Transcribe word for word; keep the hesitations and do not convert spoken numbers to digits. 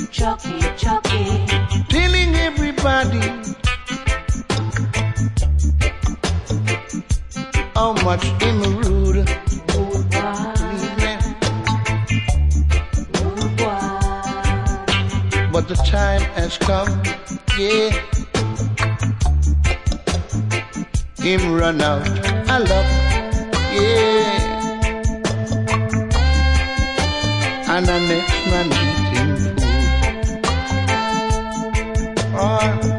Chucky, Chucky, telling everybody how much him rude. rude boy, rude boy. But the time has come, yeah. Him run out of luck, yeah. And the next man eating food. Oh.